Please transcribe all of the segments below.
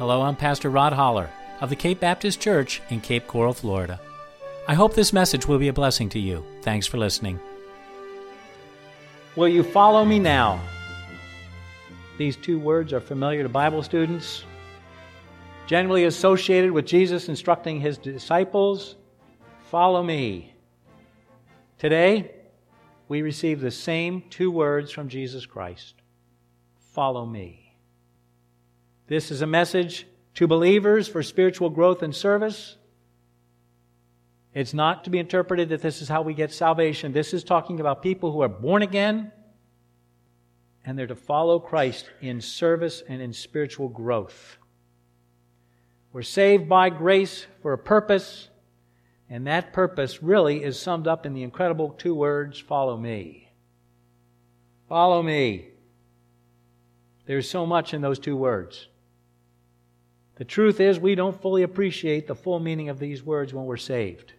Hello, I'm Pastor Rod Holler of the Cape Baptist Church in Cape Coral, Florida. I hope this message will be a blessing to you. Thanks for listening. Will you follow me now? These two words are familiar to Bible students, generally associated with Jesus instructing his disciples, follow me. Today, we receive the same two words from Jesus Christ, follow me. This is a message to believers for spiritual growth and service. It's not to be interpreted that this is how we get salvation. This is talking about people who are born again, and they're to follow Christ in service and in spiritual growth. We're saved by grace for a purpose, and that purpose really is summed up in the incredible two words, follow me. Follow me. There's so much in those two words. The truth is, we don't fully appreciate the full meaning of these words when we're saved.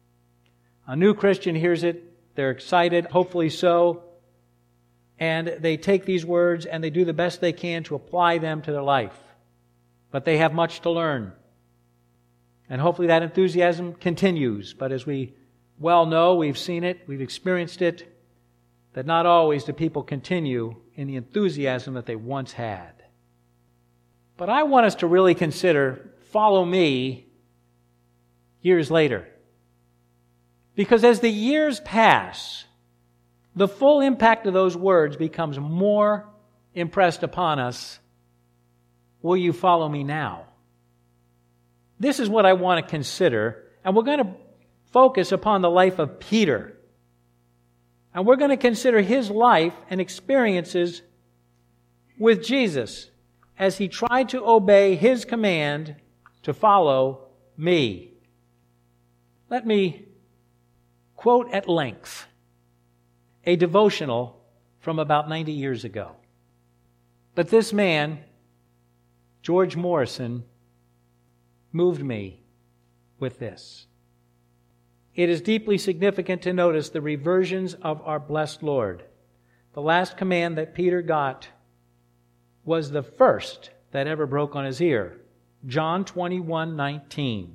A new Christian hears it, they're excited, hopefully so, and they take these words and they do the best they can to apply them to their life. But they have much to learn. And hopefully that enthusiasm continues. But as we well know, we've seen it, we've experienced it, that not always do people continue in the enthusiasm that they once had. But I want us to really consider follow me years later. Because as the years pass, the full impact of those words becomes more impressed upon us. Will you follow me now? This is what I want to consider, and we're going to focus upon the life of Peter. And we're going to consider his life and experiences with Jesus as he tried to obey his command to follow me. Let me quote at length a devotional from about 90 years ago. But this man, George Morrison, moved me with this. It is deeply significant to notice the reversions of our blessed Lord. The last command that Peter got was the first that ever broke on his ear. John 21:19.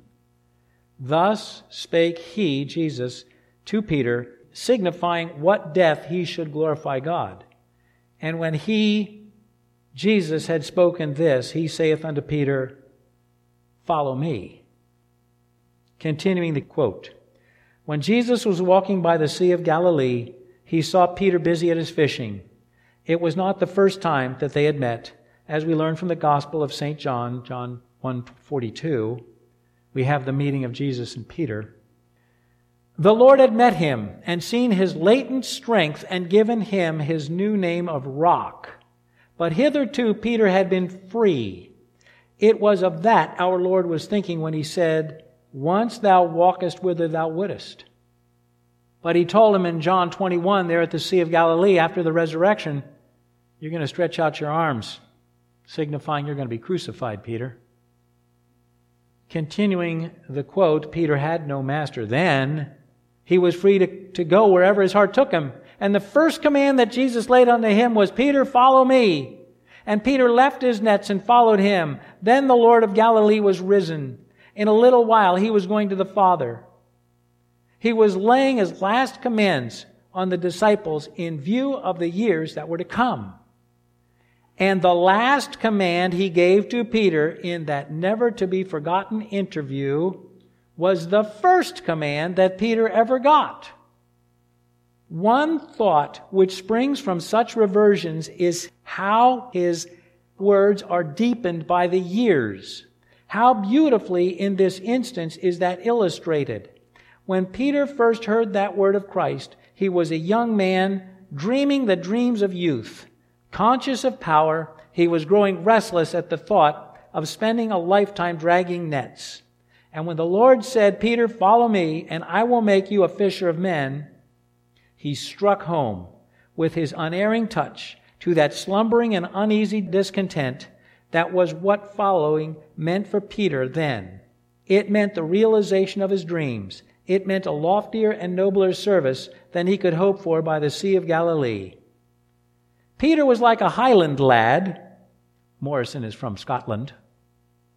Thus spake he, Jesus, to Peter, signifying what death he should glorify God. And when he, Jesus, had spoken this, he saith unto Peter, follow me. Continuing the quote. When Jesus was walking by the Sea of Galilee, he saw Peter busy at his fishing. It was not the first time that they had met. As we learn from the Gospel of St. John, John 1:42, we have the meeting of Jesus and Peter. The Lord had met him and seen his latent strength and given him his new name of Rock. But hitherto Peter had been free. It was of that our Lord was thinking when he said, once thou walkest whither thou wouldest. But he told him in John 21, there at the Sea of Galilee, after the resurrection, you're going to stretch out your arms, signifying you're going to be crucified, Peter. Continuing the quote, Peter had no master then. He was free to go wherever his heart took him. And the first command that Jesus laid unto him was, Peter, follow me. And Peter left his nets and followed him. Then the Lord of Galilee was risen. In a little while he was going to the Father. He was laying his last commands on the disciples in view of the years that were to come. And the last command he gave to Peter in that never-to-be-forgotten interview was the first command that Peter ever got. One thought which springs from such reversions is how his words are deepened by the years. How beautifully in this instance is that illustrated. When Peter first heard that word of Christ, he was a young man dreaming the dreams of youth. Conscious of power, he was growing restless at the thought of spending a lifetime dragging nets. And when the Lord said, Peter, follow me, and I will make you a fisher of men, he struck home with his unerring touch to that slumbering and uneasy discontent that was what following meant for Peter then. It meant the realization of his dreams. It meant a loftier and nobler service than he could hope for by the Sea of Galilee. Peter was like a Highland lad. Morrison is from Scotland.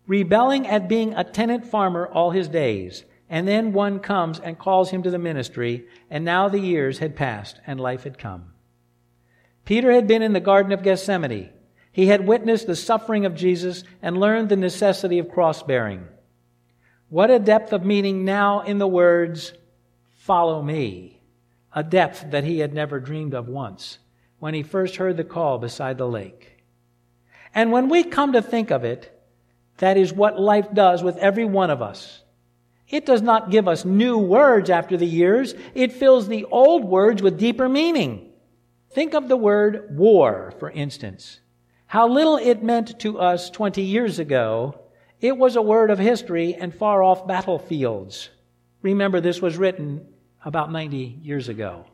rebelling at being a tenant farmer all his days. And then one comes and calls him to the ministry, and now the years had passed and life had come. Peter had been in the Garden of Gethsemane. He had witnessed the suffering of Jesus and learned the necessity of cross-bearing. What a depth of meaning now in the words, "Follow me," a depth that he had never dreamed of once when he first heard the call beside the lake. And when we come to think of it, that is what life does with every one of us. It does not give us new words after the years. It fills the old words with deeper meaning. Think of the word war, for instance. How little it meant to us 20 years ago. It was a word of history and far-off battlefields. Remember, this was written about 90 years ago.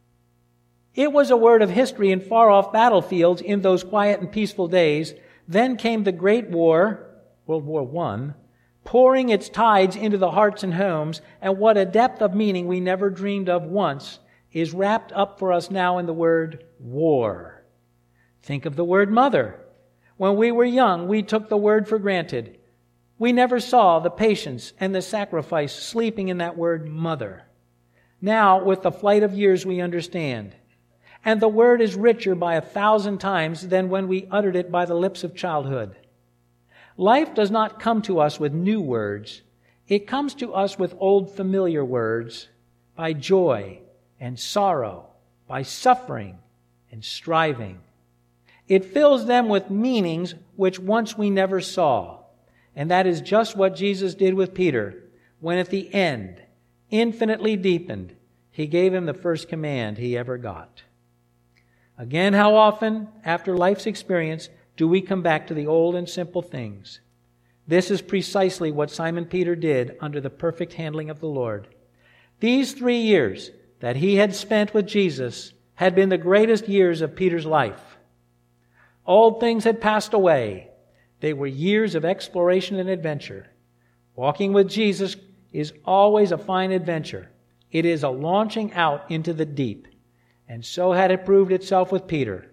It was a word of history and far-off battlefields in those quiet and peaceful days. Then came the Great War, World War I, pouring its tides into the hearts and homes, and what a depth of meaning we never dreamed of once is wrapped up for us now in the word war. Think of the word mother. When we were young, we took the word for granted. We never saw the patience and the sacrifice sleeping in that word mother. Now, with the flight of years, we understand. And the word is richer by 1,000 times than when we uttered it by the lips of childhood. Life does not come to us with new words. It comes to us with old familiar words, by joy and sorrow, by suffering and striving. It fills them with meanings which once we never saw. And that is just what Jesus did with Peter, when at the end, infinitely deepened, he gave him the first command he ever got. Again, how often, after life's experience, do we come back to the old and simple things? This is precisely what Simon Peter did under the perfect handling of the Lord. These 3 years that he had spent with Jesus had been the greatest years of Peter's life. Old things had passed away. They were years of exploration and adventure. Walking with Jesus is always a fine adventure. It is a launching out into the deep. And so had it proved itself with Peter.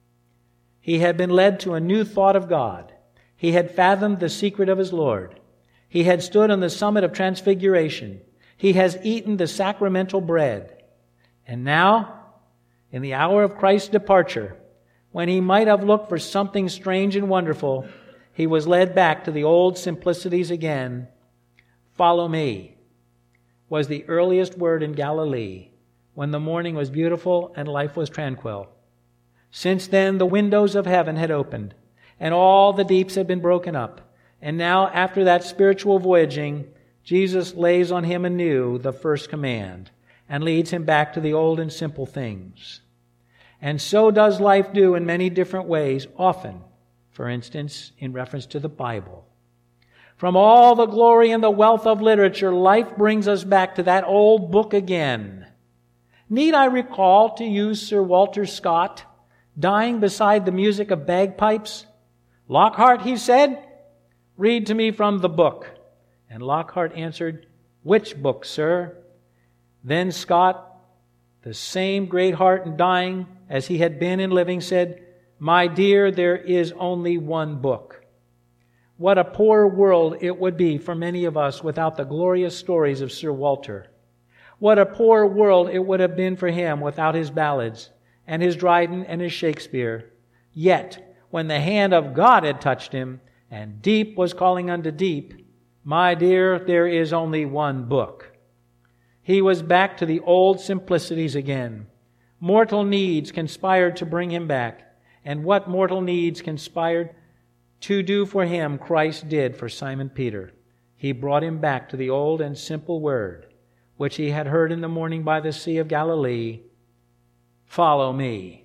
He had been led to a new thought of God. He had fathomed the secret of his Lord. He had stood on the summit of transfiguration. He has eaten the sacramental bread. And now, in the hour of Christ's departure, when he might have looked for something strange and wonderful, he was led back to the old simplicities again. "Follow me," was the earliest word in Galilee, when the morning was beautiful and life was tranquil. Since then, the windows of heaven had opened, and all the deeps had been broken up. And now, after that spiritual voyaging, Jesus lays on him anew the first command, and leads him back to the old and simple things. And so does life do in many different ways, often, for instance, in reference to the Bible. From all the glory and the wealth of literature, life brings us back to that old book again. Need I recall to you Sir Walter Scott, dying beside the music of bagpipes? "Lockhart," he said, "read to me from the book." And Lockhart answered, "Which book, sir?" Then Scott, the same great heart in dying as he had been in living, said, "My dear, there is only one book." What a poor world it would be for many of us without the glorious stories of Sir Walter. What a poor world it would have been for him without his ballads and his Dryden and his Shakespeare. Yet, when the hand of God had touched him and deep was calling unto deep, my dear, there is only one book. He was back to the old simplicities again. Mortal needs conspired to bring him back. And what mortal needs conspired to do for him, Christ did for Simon Peter. He brought him back to the old and simple word, which he had heard in the morning by the Sea of Galilee, "Follow me."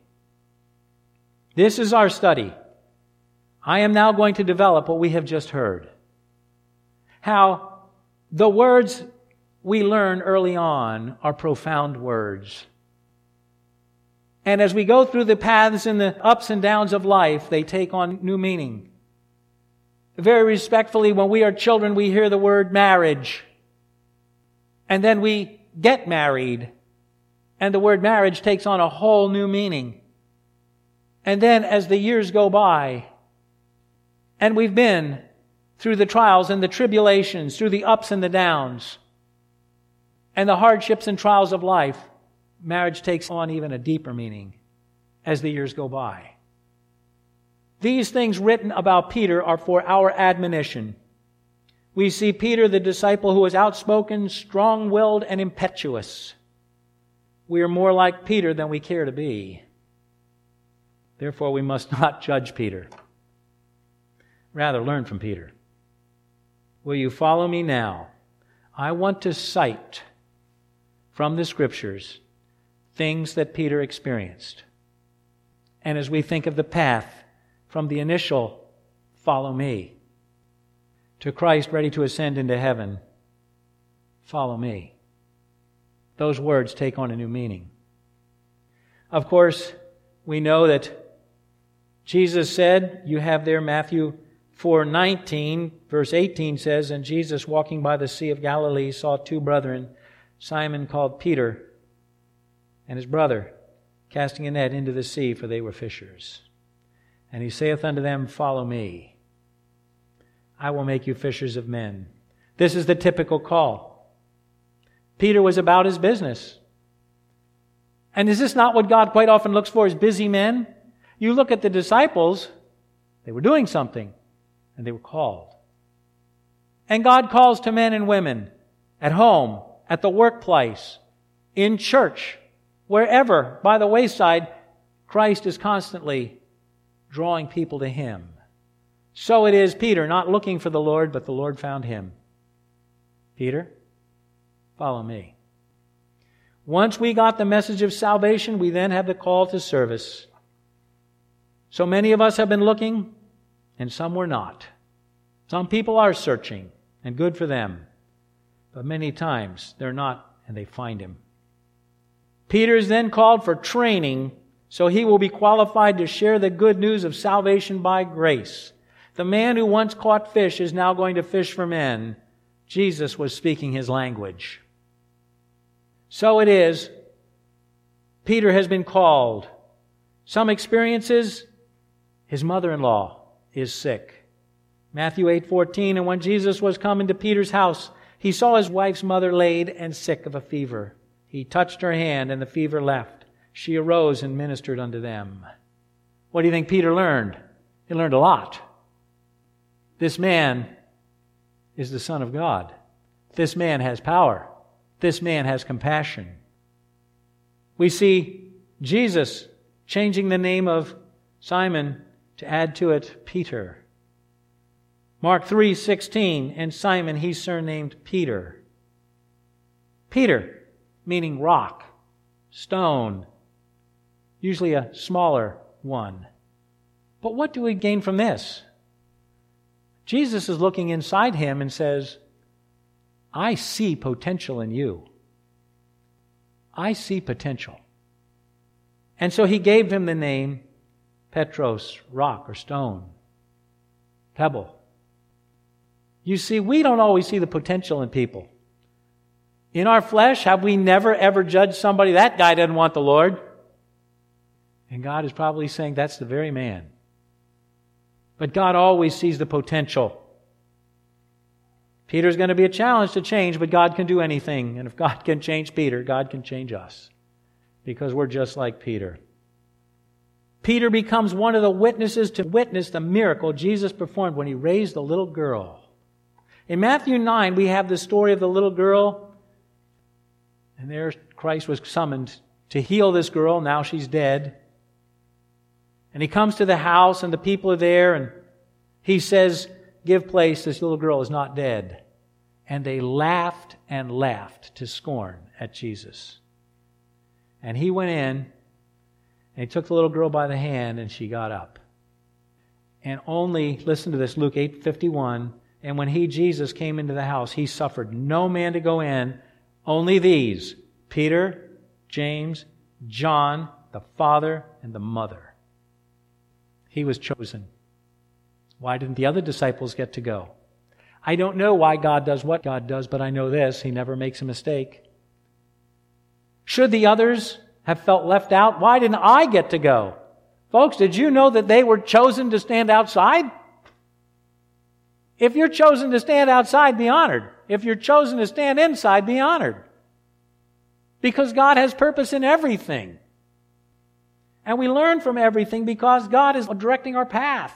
This is our study. I am now going to develop what we have just heard. How the words we learn early on are profound words. And as we go through the paths and the ups and downs of life, they take on new meaning. Very respectfully, when we are children, we hear the word marriage. And then we get married. And the word marriage takes on a whole new meaning. And then as the years go by, and we've been through the trials and the tribulations, through the ups and the downs, and the hardships and trials of life, marriage takes on even a deeper meaning as the years go by. These things written about Peter are for our admonition. We see Peter, the disciple who was outspoken, strong-willed, and impetuous. We are more like Peter than we care to be. Therefore, we must not judge Peter. Rather, learn from Peter. Will you follow me now? I want to cite from the Scriptures things that Peter experienced. And as we think of the path from the initial, follow me, to Christ ready to ascend into heaven, follow me, those words take on a new meaning. Of course, we know that Jesus said, you have there Matthew 4:19, verse 18 says, and Jesus, walking by the Sea of Galilee, saw two brethren, Simon called Peter, and his brother, casting a net into the sea, for they were fishers. And he saith unto them, follow me. I will make you fishers of men. This is the typical call. Peter was about his business. And is this not what God quite often looks for, is busy men? You look at the disciples, they were doing something, and they were called. And God calls to men and women, at home, at the workplace, in church, wherever, by the wayside, Christ is constantly drawing people to Him. So it is Peter, not looking for the Lord, but the Lord found him. Peter, follow me. Once we got the message of salvation, we then have the call to service. So many of us have been looking, and some were not. Some people are searching, and good for them. But many times they're not, and they find Him. Peter is then called for training, so he will be qualified to share the good news of salvation by grace. The man who once caught fish is now going to fish for men. Jesus was speaking his language. So it is, Peter has been called. Some experiences, his mother-in-law is sick. Matthew 8:14, and when Jesus was come into Peter's house, he saw his wife's mother laid and sick of a fever. He touched her hand, and the fever left. She arose and ministered unto them. What do you think Peter learned? He learned a lot. This man is the Son of God. This man has power. This man has compassion. We see Jesus changing the name of Simon to add to it Peter. Mark 3:16, and Simon he surnamed Peter. Peter, meaning rock, stone, usually a smaller one. But what do we gain from this? Jesus is looking inside him and says, I see potential in you. I see potential. And so he gave him the name Petros, rock or stone, pebble. You see, we don't always see the potential in people. In our flesh, have we never ever judged somebody, that guy doesn't want the Lord? And God is probably saying, that's the very man. But God always sees the potential. Peter's going to be a challenge to change, but God can do anything. And if God can change Peter, God can change us. Because we're just like Peter. Peter becomes one of the witnesses to witness the miracle Jesus performed when He raised the little girl. In Matthew 9, we have the story of the little girl. And there Christ was summoned to heal this girl. Now she's dead. And He comes to the house and the people are there and He says, give place, this little girl is not dead. And they laughed and laughed to scorn at Jesus. And He went in and He took the little girl by the hand and she got up. And only, listen to this, Luke 8:51, and when He, Jesus, came into the house, He suffered no man to go in, only these, Peter, James, John, the father, and the mother. He was chosen. Why didn't the other disciples get to go? I don't know why God does what God does, but I know this, He never makes a mistake. Should the others have felt left out? Why didn't I get to go? Folks, did you know that they were chosen to stand outside? If you're chosen to stand outside, be honored. If you're chosen to stand inside, be honored. Because God has purpose in everything. And we learn from everything because God is directing our path.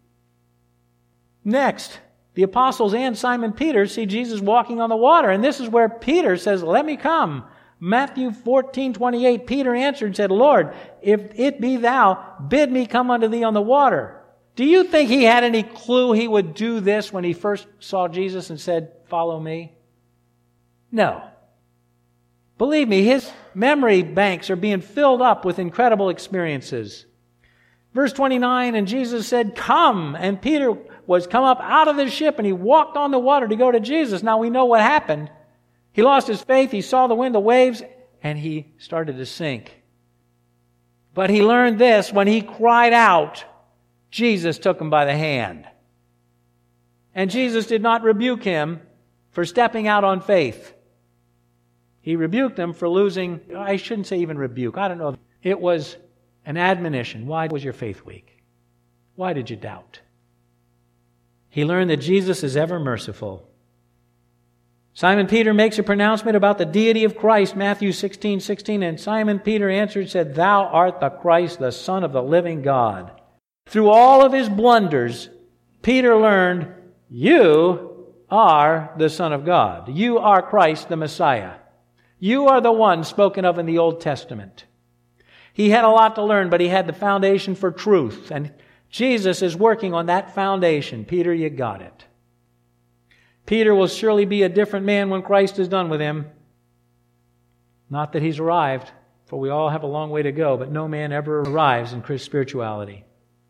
Next, the apostles and Simon Peter see Jesus walking on the water. And this is where Peter says, let me come. Matthew 14:28, Peter answered and said, Lord, if it be thou, bid me come unto thee on the water. Do you think he had any clue he would do this when he first saw Jesus and said, follow me? No. Believe me, his memory banks are being filled up with incredible experiences. Verse 29, and Jesus said, come. And Peter was come up out of the ship and he walked on the water to go to Jesus. Now we know what happened. He lost his faith, he saw the wind, the waves, and he started to sink. But he learned this, when he cried out, Jesus took him by the hand. And Jesus did not rebuke him for stepping out on faith. He rebuked him for losing, I shouldn't say even rebuke, I don't know. It was an admonition. Why was your faith weak? Why did you doubt? He learned that Jesus is ever merciful. Simon Peter makes a pronouncement about the deity of Christ, Matthew 16:16, and Simon Peter answered and said, thou art the Christ, the Son of the living God. Through all of his blunders, Peter learned, you are the Son of God. You are Christ the Messiah. You are the one spoken of in the Old Testament. He had a lot to learn, but he had the foundation for truth. And Jesus is working on that foundation. Peter, you got it. Peter will surely be a different man when Christ is done with him. Not that he's arrived, for we all have a long way to go, but no man ever arrives in spirituality.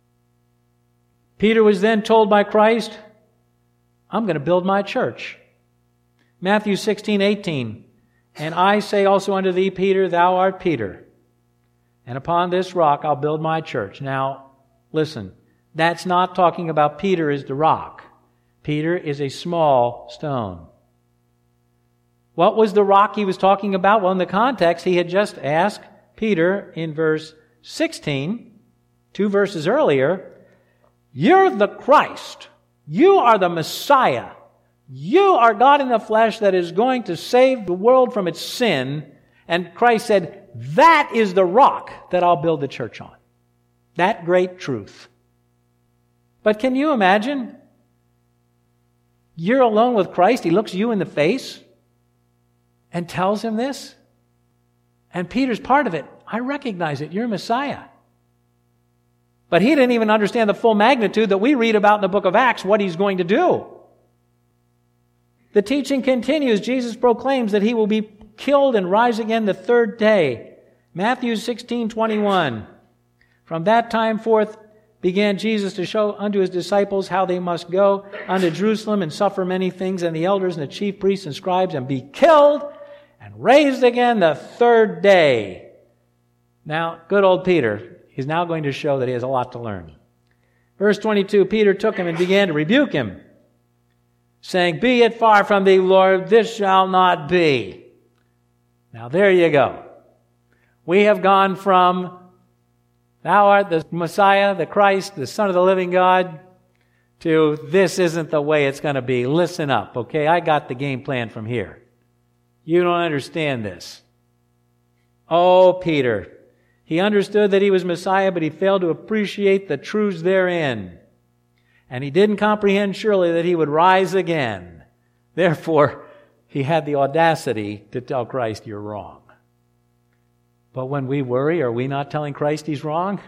Peter was then told by Christ, I'm going to build my church. Matthew 16:18, and I say also unto thee, Peter, thou art Peter, and upon this rock I'll build my church. Now, listen, that's not talking about Peter as the rock. Peter is a small stone. What was the rock he was talking about? Well, in the context, he had just asked Peter in verse 16, 2 verses earlier, you're the Christ. You are the Messiah. You are God in the flesh that is going to save the world from its sin. And Christ said, that is the rock that I'll build the church on. That great truth. But can you imagine? You're alone with Christ. He looks you in the face and tells him this. And Peter's part of it. I recognize it. You're Messiah. But he didn't even understand the full magnitude that we read about in the book of Acts, what he's going to do. The teaching continues. Jesus proclaims that he will be killed and rise again the third day. Matthew 16:21. From that time forth began Jesus to show unto his disciples how they must go unto Jerusalem and suffer many things, and the elders and the chief priests and scribes, and be killed and raised again the third day. Now, good old Peter is now going to show that he has a lot to learn. Verse 22, Peter took him and began to rebuke him, saying, be it far from thee, Lord, this shall not be. Now there you go. We have gone from, thou art the Messiah, the Christ, the Son of the living God, to this isn't the way it's going to be. Listen up, okay? I got the game plan from here. You don't understand this. Oh, Peter. He understood that he was Messiah, but he failed to appreciate the truths therein. And he didn't comprehend surely that he would rise again. Therefore, he had the audacity to tell Christ, you're wrong. But when we worry, are we not telling Christ he's wrong?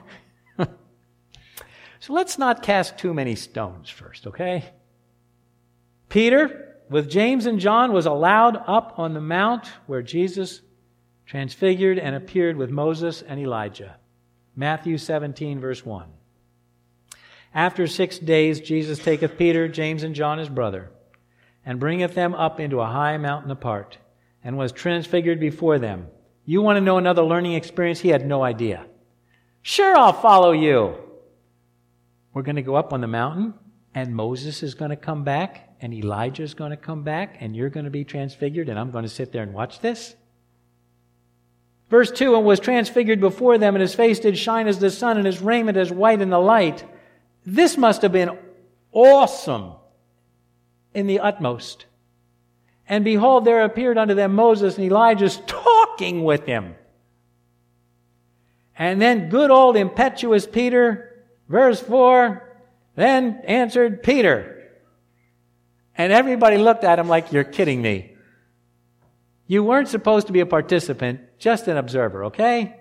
So let's not cast too many stones first, okay? Peter, with James and John, was allowed up on the mount where Jesus transfigured and appeared with Moses and Elijah. Matthew 17, verse 1. After 6 days, Jesus taketh Peter, James, and John his brother, and bringeth them up into a high mountain apart, and was transfigured before them. You want to know another learning experience? He had no idea. Sure, I'll follow you. We're going to go up on the mountain, and Moses is going to come back, and Elijah is going to come back, and you're going to be transfigured, and I'm going to sit there and watch this? Verse 2, and was transfigured before them, and his face did shine as the sun, and his raiment as white in the light. This must have been awesome. in the utmost. And behold, there appeared unto them Moses and Elijah talking with him. And then good old impetuous Peter, verse 4, then answered Peter. And everybody looked at him like, you're kidding me. You weren't supposed to be a participant, just an observer, okay?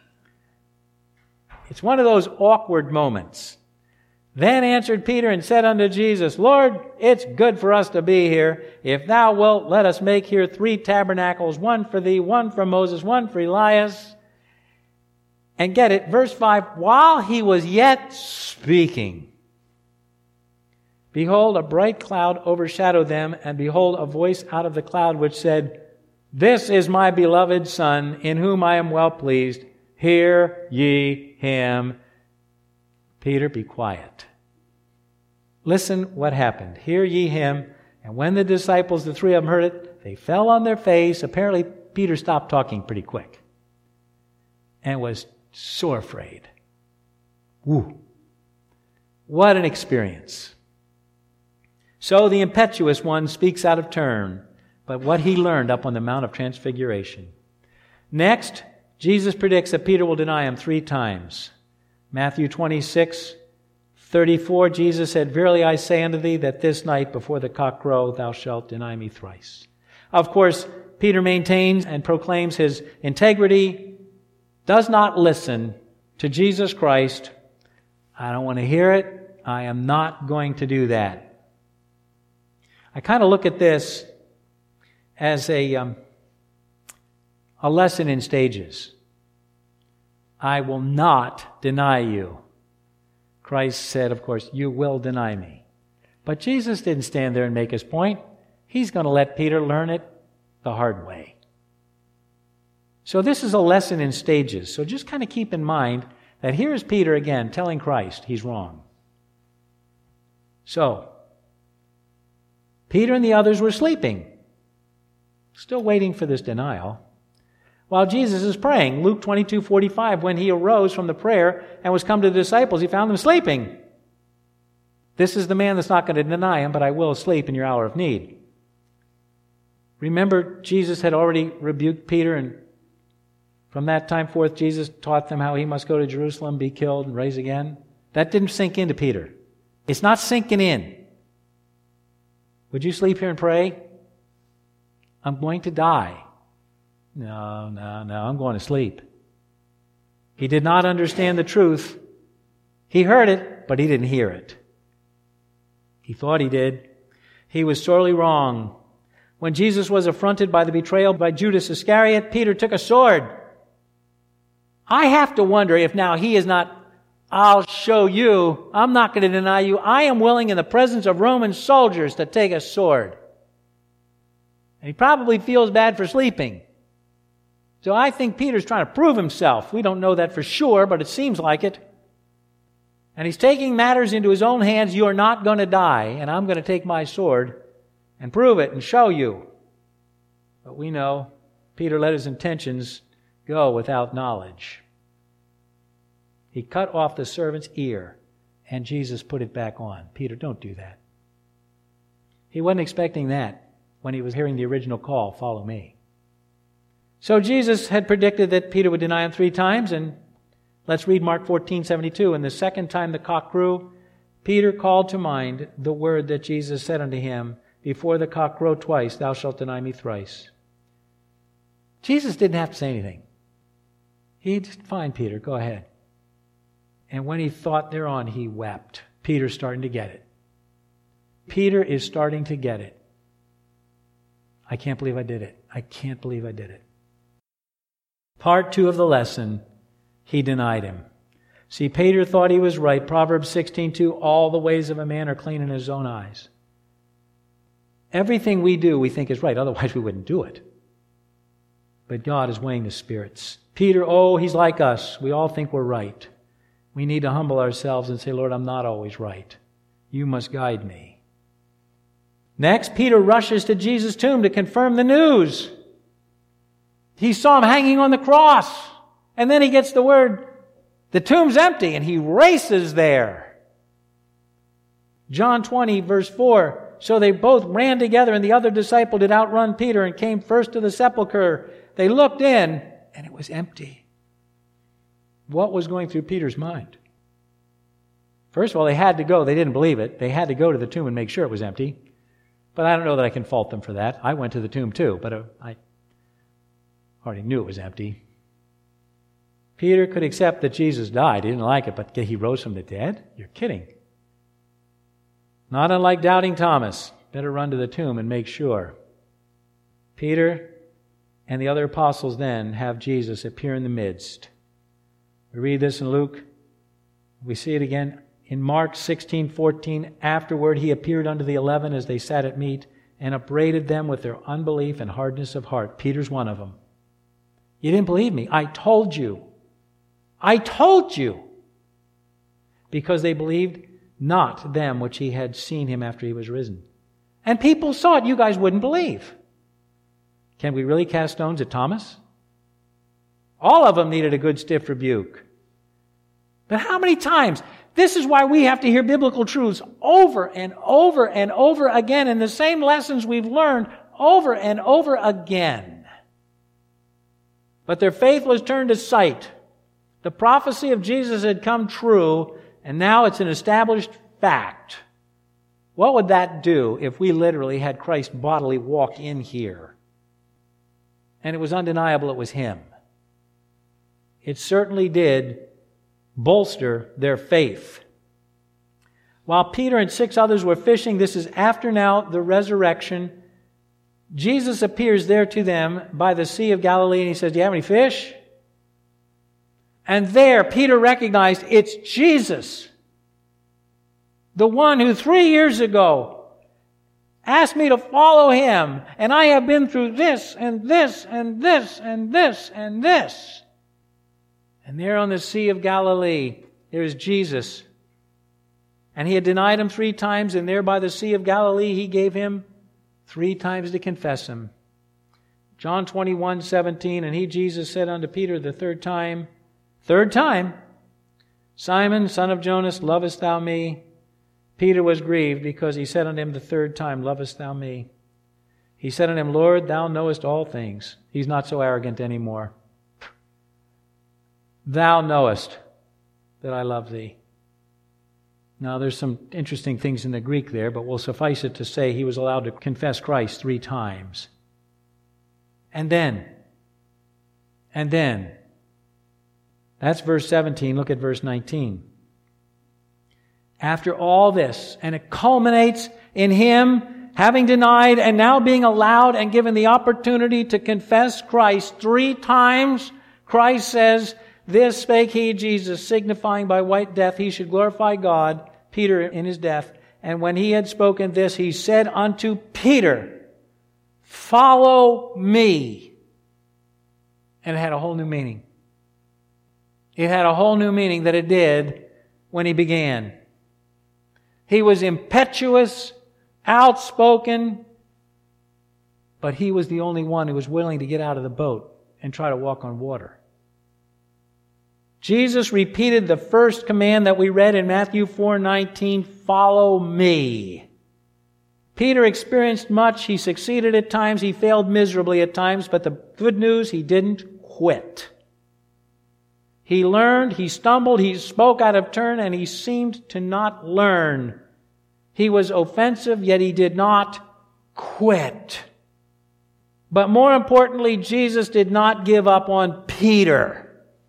It's one of those awkward moments. Then answered Peter and said unto Jesus, Lord, it's good for us to be here. If thou wilt, let us make here 3 tabernacles, one for thee, one for Moses, one for Elias. And get it, verse 5, while he was yet speaking, behold, a bright cloud overshadowed them, and behold, a voice out of the cloud which said, This is my beloved Son, in whom I am well pleased. Hear ye him. Peter, be quiet. Listen what happened. Hear ye him. And when the disciples, the 3 of them, heard it, they fell on their face. Apparently, Peter stopped talking pretty quick and was so afraid. Woo. What an experience. So the impetuous one speaks out of turn, but what he learned up on the Mount of Transfiguration. Next, Jesus predicts that Peter will deny him 3 times. Matthew 26:34, Jesus said, Verily I say unto thee, that this night before the cock crow thou shalt deny me thrice. Of course, Peter maintains and proclaims his integrity, does not listen to Jesus Christ. I don't want to hear it. I am not going to do that. I kind of look at this as a lesson in stages. I will not deny you. Christ said, of course, you will deny me. But Jesus didn't stand there and make his point. He's going to let Peter learn it the hard way. So this is a lesson in stages. So just kind of keep in mind that here is Peter again telling Christ he's wrong. So, Peter and the others were sleeping, still waiting for this denial, while Jesus is praying. Luke 22:45, when he arose from the prayer and was come to the disciples, he found them sleeping. This is the man that's not going to deny him, but I will sleep in your hour of need. Remember, Jesus had already rebuked Peter, and from that time forth, Jesus taught them how he must go to Jerusalem, be killed, and rise again. That didn't sink into Peter. It's not sinking in. Would you sleep here and pray? I'm going to die. No, I'm going to sleep. He did not understand the truth. He heard it, but he didn't hear it. He thought he did. He was sorely wrong. When Jesus was affronted by the betrayal by Judas Iscariot, Peter took a sword. I have to wonder if now he is not, I'll show you, I'm not going to deny you. I am willing in the presence of Roman soldiers to take a sword. And he probably feels bad for sleeping. So I think Peter's trying to prove himself. We don't know that for sure, but it seems like it. And he's taking matters into his own hands. You are not going to die, and I'm going to take my sword and prove it and show you. But we know Peter let his intentions go without knowledge. He cut off the servant's ear, and Jesus put it back on. Peter, don't do that. He wasn't expecting that when he was hearing the original call, follow me. So Jesus had predicted that Peter would deny him 3 times, and let's read Mark 14:72. And the second time the cock crew, Peter called to mind the word that Jesus said unto him, Before the cock crow twice, thou shalt deny me thrice. Jesus didn't have to say anything. He just, fine, Peter, go ahead. And when he thought thereon, he wept. Peter's starting to get it. Peter is starting to get it. I can't believe I did it. I can't believe I did it. Part 2 of the lesson, he denied him. See, Peter thought he was right. Proverbs 16:2, all the ways of a man are clean in his own eyes. Everything we do, we think is right. Otherwise, we wouldn't do it. But God is weighing the spirits. Peter, he's like us. We all think we're right. We need to humble ourselves and say, Lord, I'm not always right. You must guide me. Next, Peter rushes to Jesus' tomb to confirm the news. He saw him hanging on the cross. And then he gets the word, the tomb's empty, and he races there. John 20, verse 4 So they both ran together, and the other disciple did outrun Peter and came first to the sepulchre. They looked in, and it was empty. What was going through Peter's mind? First of all, they had to go. They didn't believe it. They had to go to the tomb and make sure it was empty. But I don't know that I can fault them for that. I went to the tomb too, but I already knew it was empty. Peter could accept that Jesus died. He didn't like it, but he rose from the dead? You're kidding. Not unlike doubting Thomas. Better run to the tomb and make sure. Peter and the other apostles then have Jesus appear in the midst. We read this in Luke. We see it again in Mark 16:14. Afterward he appeared unto the 11 as they sat at meat and upbraided them with their unbelief and hardness of heart. Peter's one of them. You didn't believe me. I told you. I told you. Because they believed not them which he had seen him after he was risen. And people saw it. You guys wouldn't believe. Can we really cast stones at Thomas? All of them needed a good stiff rebuke. But how many times? This is why we have to hear biblical truths over and over and over again, and the same lessons we've learned over and over again. But their faith was turned to sight. The prophecy of Jesus had come true, and now it's an established fact. What would that do if we literally had Christ bodily walk in here? And it was undeniable it was Him. It certainly did bolster their faith. While Peter and 6 others were fishing, this is after now the resurrection, Jesus appears there to them by the Sea of Galilee, and He says, do you have any fish? And there, Peter recognized it's Jesus, the one who 3 years ago asked me to follow Him, and I have been through this and this and this and this and this. And there on the Sea of Galilee, there's Jesus. And He had denied Him 3 times, and there by the Sea of Galilee, He gave Him 3 times to confess Him. John 21:17, and He, Jesus, said unto Peter the third time, Simon, son of Jonas, lovest thou me? Peter was grieved because He said unto him the third time, lovest thou me? He said unto him, Lord, thou knowest all things. He's not so arrogant anymore. Thou knowest that I love thee. Now, there's some interesting things in the Greek there, but we'll suffice it to say He was allowed to confess Christ 3 times. And then, that's verse 17. Look at verse 19. After all this, and it culminates in Him having denied and now being allowed and given the opportunity to confess Christ 3 times, Christ says, this spake He, Jesus, signifying by what death He should glorify God, Peter in his death. And when He had spoken this, He said unto Peter, follow me. And it had a whole new meaning. It had a whole new meaning that it did when He began. He was impetuous, outspoken, but He was the only one who was willing to get out of the boat and try to walk on water. Jesus repeated the first command that we read in Matthew 4:19, follow me. Peter experienced much. He succeeded at times. He failed miserably at times. But the good news, he didn't quit. He learned, he stumbled, he spoke out of turn, and he seemed to not learn. He was offensive, yet he did not quit. But more importantly, Jesus did not give up on Peter.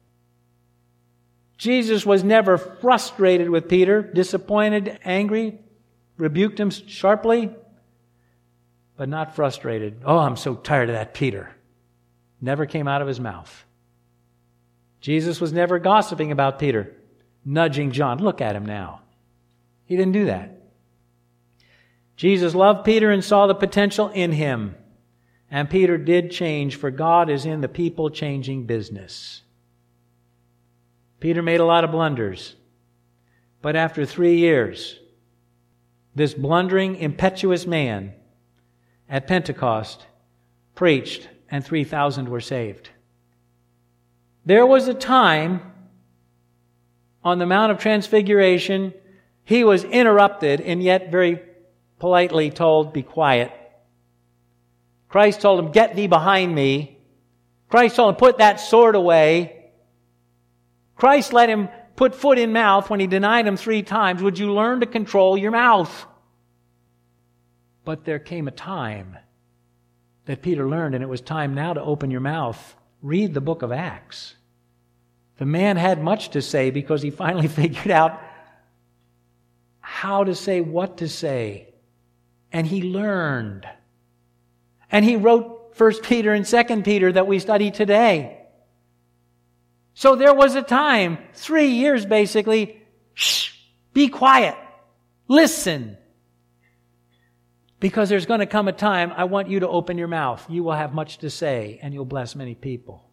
Jesus was never frustrated with Peter, disappointed, angry, rebuked him sharply, but not frustrated. Oh, I'm so tired of that Peter. Never came out of His mouth. Jesus was never gossiping about Peter, nudging John. Look at him now. He didn't do that. Jesus loved Peter and saw the potential in him. And Peter did change, for God is in the people-changing business. Peter made a lot of blunders. But after 3 years, this blundering, impetuous man at Pentecost preached, and 3,000 were saved. There was a time on the Mount of Transfiguration, He was interrupted, and yet very politely told, be quiet. Christ told him, get thee behind me. Christ told him, put that sword away. Christ let him put foot in mouth when he denied him 3 times. Would you learn to control your mouth? But there came a time that Peter learned, and it was time now to open your mouth. Read the book of Acts. The man had much to say because he finally figured out how to say, what to say. And he learned. And he wrote 1 Peter and 2 Peter that we study today. So there was a time, 3 years basically, shh, be quiet, listen. Because there's going to come a time, I want you to open your mouth. You will have much to say, and you'll bless many people.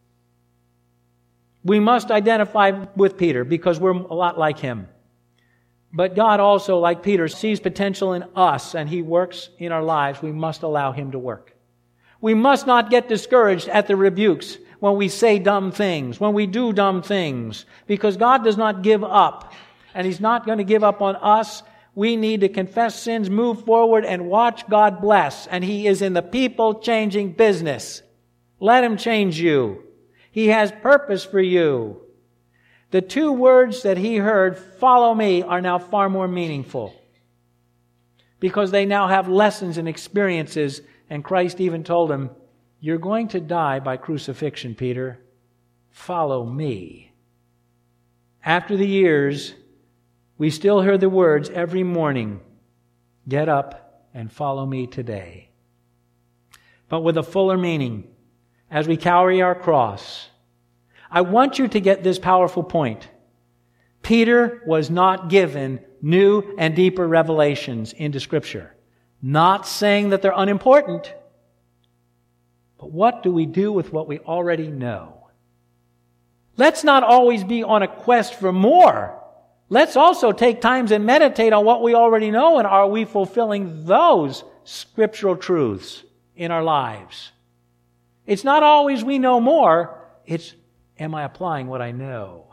We must identify with Peter because we're a lot like him. But God also, like Peter, sees potential in us, and He works in our lives. We must allow Him to work. We must not get discouraged at the rebukes when we say dumb things, when we do dumb things, because God does not give up, and He's not going to give up on us. We need to confess sins, move forward, and watch God bless. And He is in the people-changing business. Let Him change you. He has purpose for you. The 2 words that he heard, follow me, are now far more meaningful because they now have lessons and experiences. And Christ even told him, you're going to die by crucifixion, Peter. Follow me. After the years, we still hear the words every morning, get up and follow me today. But with a fuller meaning, as we carry our cross, I want you to get this powerful point. Peter was not given new and deeper revelations into Scripture. Not saying that they're unimportant, but what do we do with what we already know? Let's not always be on a quest for more. Let's also take times and meditate on what we already know, and are we fulfilling those scriptural truths in our lives? It's not always we know more, it's am I applying what I know?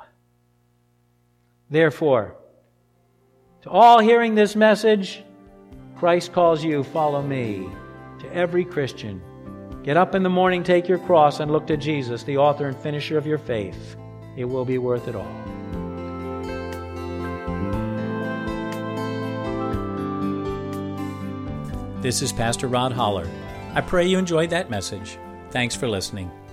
Therefore, to all hearing this message, Christ calls you, follow me. To every Christian, get up in the morning, take your cross, and look to Jesus, the author and finisher of your faith. It will be worth it all. This is Pastor Rod Holler. I pray you enjoyed that message. Thanks for listening.